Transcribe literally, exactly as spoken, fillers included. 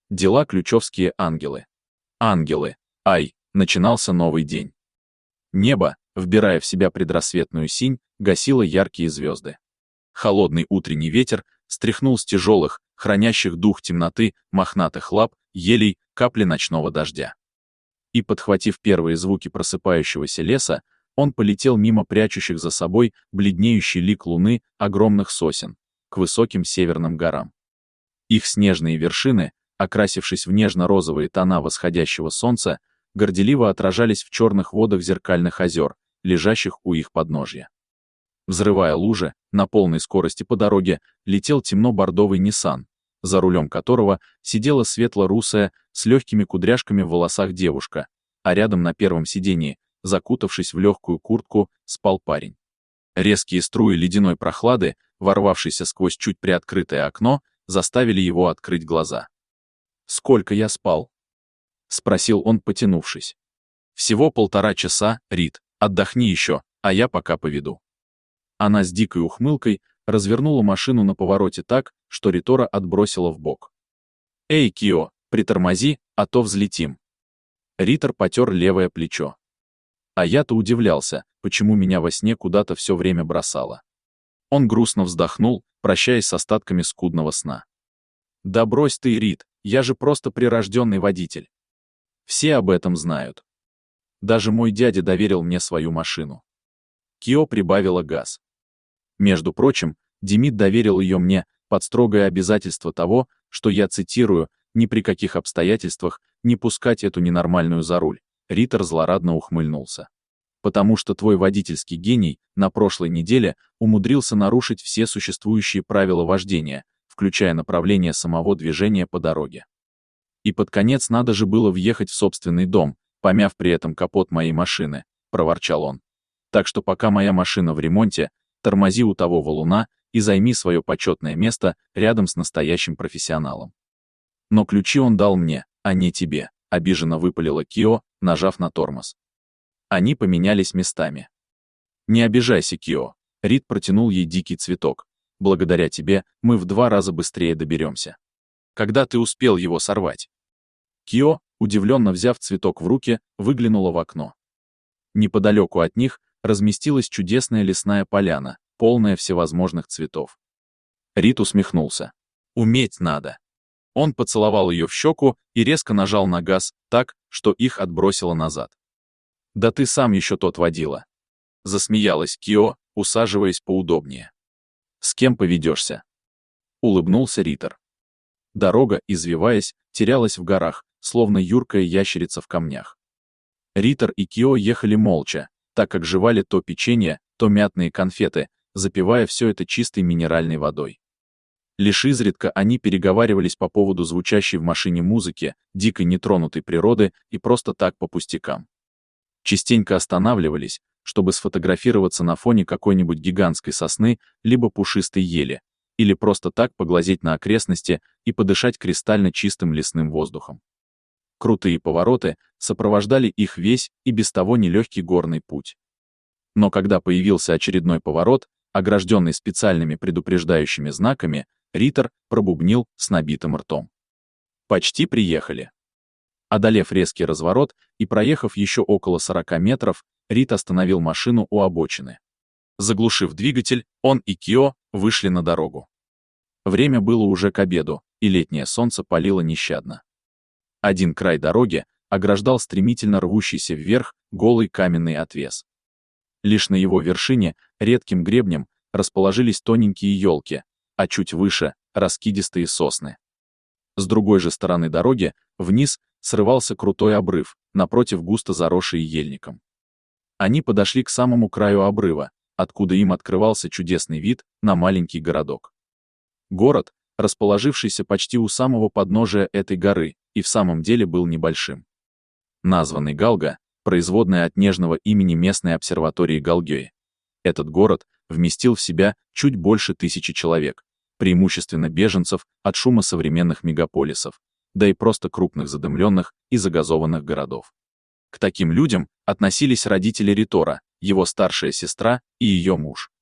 Дела ключевские ангелы. Ангелы. Ай, начинался новый день. Небо, вбирая в себя предрассветную синь, гасило яркие звезды. Холодный утренний ветер стряхнул с тяжелых, хранящих дух темноты, мохнатых лап, елей, капли ночного дождя. И, подхватив первые звуки просыпающегося леса, он полетел мимо прячущих за собой бледнеющий лик луны огромных сосен, к высоким северным горам. Их снежные вершины, окрасившись в нежно-розовые тона восходящего солнца, горделиво отражались в черных водах зеркальных озер, лежащих у их подножья. Взрывая лужи, на полной скорости по дороге летел темно-бордовый Nissan, за рулем которого сидела светло-русая, с легкими кудряшками в волосах девушка, а рядом на первом сидении, закутавшись в легкую куртку, спал парень. Резкие струи ледяной прохлады, ворвавшиеся сквозь чуть приоткрытое окно, заставили его открыть глаза. «Сколько я спал?» — спросил он, потянувшись. «Всего полтора часа, Рит, отдохни еще, а я пока поведу». Она с дикой ухмылкой развернула машину на повороте так, что Ритора отбросила вбок. «Эй, Кио, притормози, а то взлетим». Ритор потер левое плечо. А я-то удивлялся, почему меня во сне куда-то все время бросало. Он грустно вздохнул, прощаясь с остатками скудного сна. «Да брось ты, Рит, я же просто прирожденный водитель. Все об этом знают. Даже мой дядя доверил мне свою машину». Кио прибавила газ. Между прочим, Демид доверил ее мне под строгое обязательство того, что я цитирую, «ни при каких обстоятельствах не пускать эту ненормальную за руль». Ритор злорадно ухмыльнулся. «Потому что твой водительский гений на прошлой неделе умудрился нарушить все существующие правила вождения, включая направление самого движения по дороге. И под конец надо же было въехать в собственный дом, помяв при этом капот моей машины», — проворчал он. «Так что пока моя машина в ремонте, тормози у того валуна и займи свое почетное место рядом с настоящим профессионалом». «Но ключи он дал мне, а не тебе», — обиженно выпалила Кио, нажав на тормоз. Они поменялись местами. «Не обижайся, Кио», — Рит протянул ей дикий цветок. «Благодаря тебе мы в два раза быстрее доберемся. Когда ты успел его сорвать?» Кио, удивленно взяв цветок в руки, выглянула в окно. Неподалеку от них разместилась чудесная лесная поляна, полная всевозможных цветов. Рит усмехнулся. «Уметь надо». Он поцеловал ее в щеку и резко нажал на газ так, что их отбросило назад. «Да ты сам еще тот водила», — засмеялась Кио, усаживаясь поудобнее. «С кем поведешься?» — улыбнулся Ритор. Дорога, извиваясь, терялась в горах, словно юркая ящерица в камнях. Ритор и Кио ехали молча, так как жевали то печенье, то мятные конфеты, запивая все это чистой минеральной водой. Лишь изредка они переговаривались по поводу звучащей в машине музыки, дикой нетронутой природы и просто так по пустякам. Частенько останавливались, чтобы сфотографироваться на фоне какой-нибудь гигантской сосны либо пушистой ели, или просто так поглазеть на окрестности и подышать кристально чистым лесным воздухом. Крутые повороты сопровождали их весь и без того нелегкий горный путь. Но когда появился очередной поворот, огражденный специальными предупреждающими знаками, Ритор пробубнил с набитым ртом. «Почти приехали». Одолев резкий разворот и проехав еще около сорока метров, Рит остановил машину у обочины. Заглушив двигатель, он и Кио вышли на дорогу. Время было уже к обеду, и летнее солнце палило нещадно. Один край дороги ограждал стремительно рвущийся вверх голый каменный отвес. Лишь на его вершине редким гребнем расположились тоненькие елки, а чуть выше — раскидистые сосны. С другой же стороны дороги вниз срывался крутой обрыв, напротив густо заросший ельником. Они подошли к самому краю обрыва, откуда им открывался чудесный вид на маленький городок. Город, расположившийся почти у самого подножия этой горы, и в самом деле был небольшим. Названный Галга, производная от нежного имени местной обсерватории Галгёи. Этот город вместил в себя чуть больше тысячи человек, преимущественно беженцев от шума современных мегаполисов, да и просто крупных задымленных и загазованных городов. К таким людям относились родители Ритора, его старшая сестра и ее муж.